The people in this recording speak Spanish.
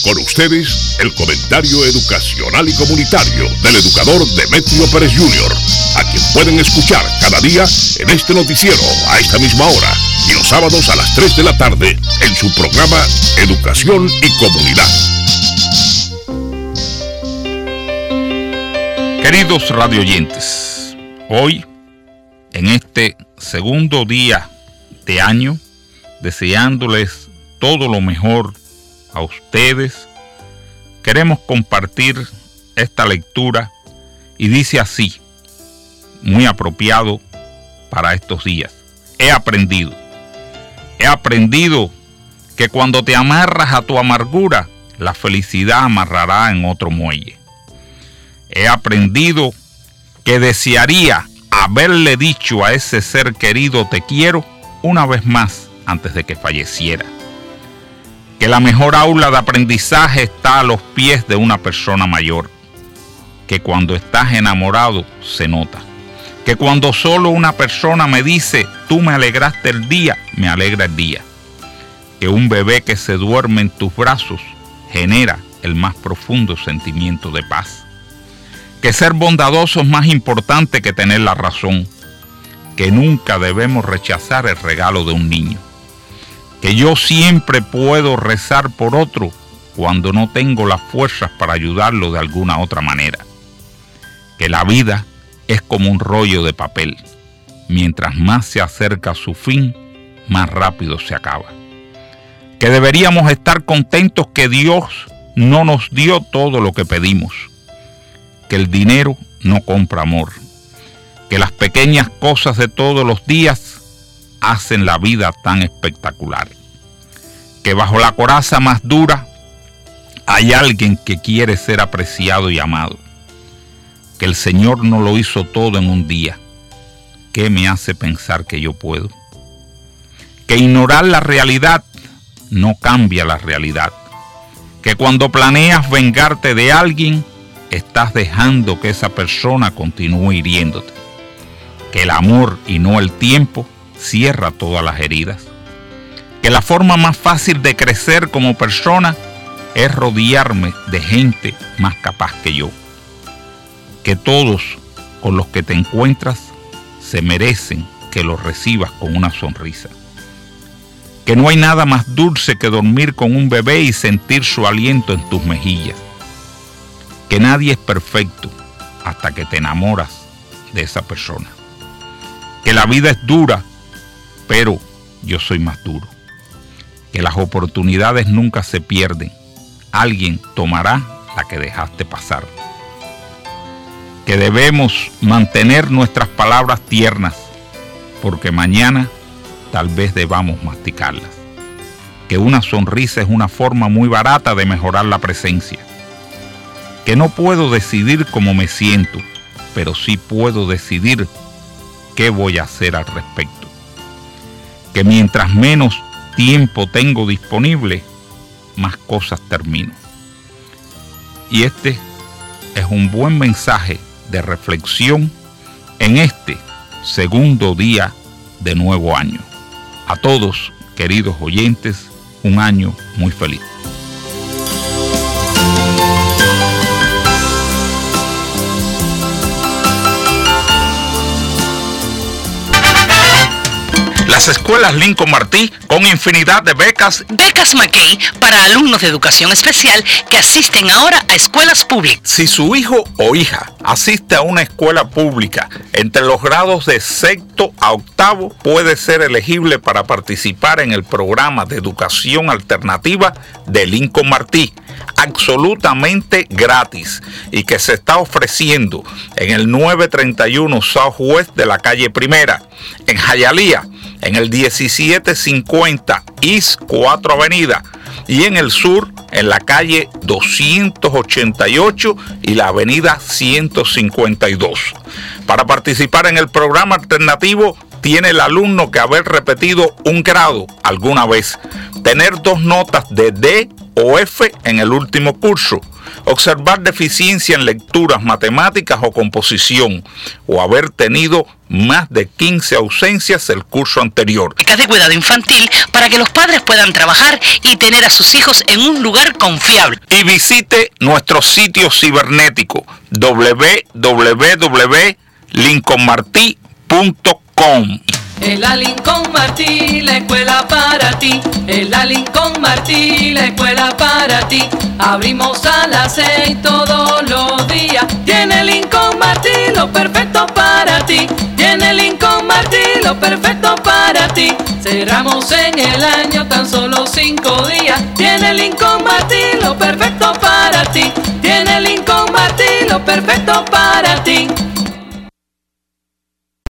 Con ustedes, el comentario educacional y comunitario del educador Demetrio Pérez Jr., a quien pueden escuchar cada día en este noticiero a esta misma hora y los sábados a las 3 de la tarde en su programa Educación y Comunidad. Queridos radioyentes, hoy, en este segundo día de año, deseándoles todo lo mejor a ustedes, queremos compartir esta lectura y dice así, muy apropiado para estos días. He aprendido que cuando te amarras a tu amargura, la felicidad amarrará en otro muelle. He aprendido que desearía haberle dicho a ese ser querido te quiero una vez más antes de que falleciera. Que la mejor aula de aprendizaje está a los pies de una persona mayor. Que cuando estás enamorado se nota. Que cuando solo una persona me dice tú me alegraste el día, me alegra el día. Que un bebé que se duerme en tus brazos genera el más profundo sentimiento de paz. Que ser bondadoso es más importante que tener la razón. Que nunca debemos rechazar el regalo de un niño. Que yo siempre puedo rezar por otro cuando no tengo las fuerzas para ayudarlo de alguna otra manera. Que la vida es como un rollo de papel. Mientras más se acerca a su fin, más rápido se acaba. Que deberíamos estar contentos que Dios no nos dio todo lo que pedimos. Que el dinero no compra amor. Que las pequeñas cosas de todos los días hacen la vida tan espectacular. Que bajo la coraza más dura hay alguien que quiere ser apreciado y amado. Que el Señor no lo hizo todo en un día. ¿Qué me hace pensar que yo puedo? Que ignorar la realidad no cambia la realidad. Que cuando planeas vengarte de alguien, estás dejando que esa persona continúe hiriéndote. Que el amor y no el tiempo cierra todas las heridas. Que la forma más fácil de crecer como persona es rodearme de gente más capaz que yo. Que todos con los que te encuentras se merecen que los recibas con una sonrisa. Que no hay nada más dulce que dormir con un bebé y sentir su aliento en tus mejillas. Que nadie es perfecto hasta que te enamoras de esa persona. Que la vida es dura, pero yo soy más duro. Que las oportunidades nunca se pierden. Alguien tomará la que dejaste pasar. Que debemos mantener nuestras palabras tiernas, porque mañana tal vez debamos masticarlas. Que una sonrisa es una forma muy barata de mejorar la presencia. Que no puedo decidir cómo me siento, pero sí puedo decidir qué voy a hacer al respecto. Que mientras menos tiempo tengo disponible, más cosas termino. Y este es un buen mensaje de reflexión en este segundo día de nuevo año. A todos, queridos oyentes, un año muy feliz. Las escuelas Lincoln Martí con infinidad de becas. Becas McKay para alumnos de educación especial que asisten ahora a escuelas públicas. Si su hijo o hija asiste a una escuela pública entre los grados de sexto a octavo, puede ser elegible para participar en el programa de educación alternativa de Lincoln Martí, absolutamente gratis, y que se está ofreciendo en el 931 Southwest de la calle Primera, en Hialeah, en el 1750 East 4 Avenida, y en el sur, en la calle 288 y la avenida 152. Para participar en el programa alternativo, tiene el alumno que haber repetido un grado alguna vez, tener 2 notas de D o F en el último curso, observar deficiencia en lecturas, matemáticas o composición, o haber tenido más de 15 ausencias el curso anterior. Becas de cuidado infantil para que los padres puedan trabajar y tener a sus hijos en un lugar confiable. Y visite nuestro sitio cibernético www.lincolnmarti.com. En la Lincoln Martí, la escuela para ti. En la Lincoln Martí, la escuela para ti. Abrimos a las 6 todos los días. Tiene Lincoln Martí lo perfecto para ti. Tiene Lincoln Martí lo perfecto para ti. Cerramos en el año tan solo 5 días. Tiene Lincoln Martí lo perfecto para ti. Tiene Lincoln Martí lo perfecto para ti.